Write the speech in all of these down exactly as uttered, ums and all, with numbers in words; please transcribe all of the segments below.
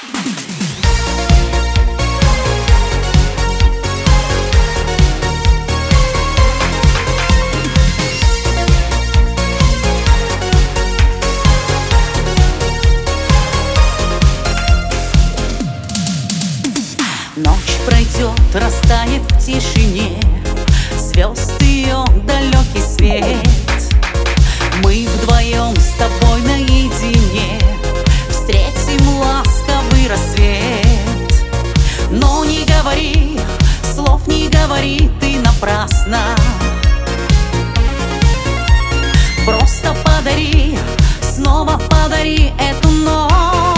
Ночь пройдет, растает в тишине звезд ее далекий свет. Мы вдвоем с тобой наедине встретим ласковый рассвет. Но не говори, слов не говори ты напрасно. Просто подари, снова подари эту ночь.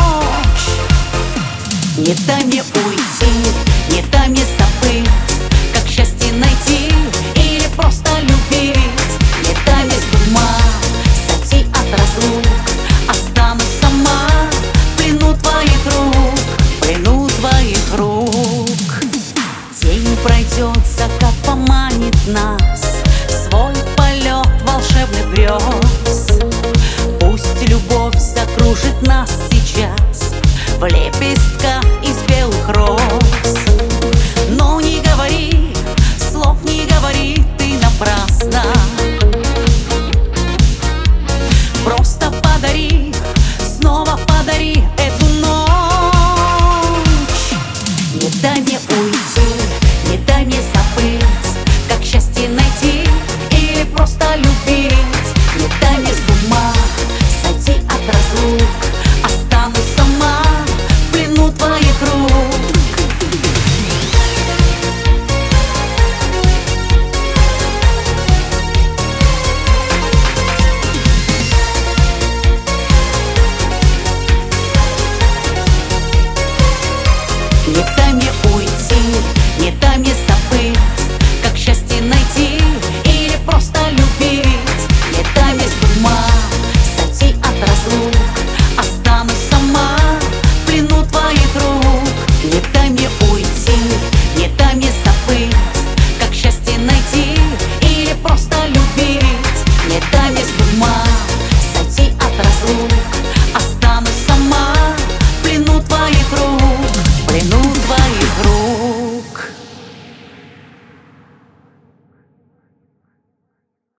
Не дай мне уйти, не дай мне забыть, как счастье найти или просто любить. Не дай мне с ума сойти от разлук, останусь сама в плену твоих рук, в плену твоих рук. День пройдет, закат поманит нас в свой полет волшебных грез. Пусть любовь закружит нас сейчас в лепестках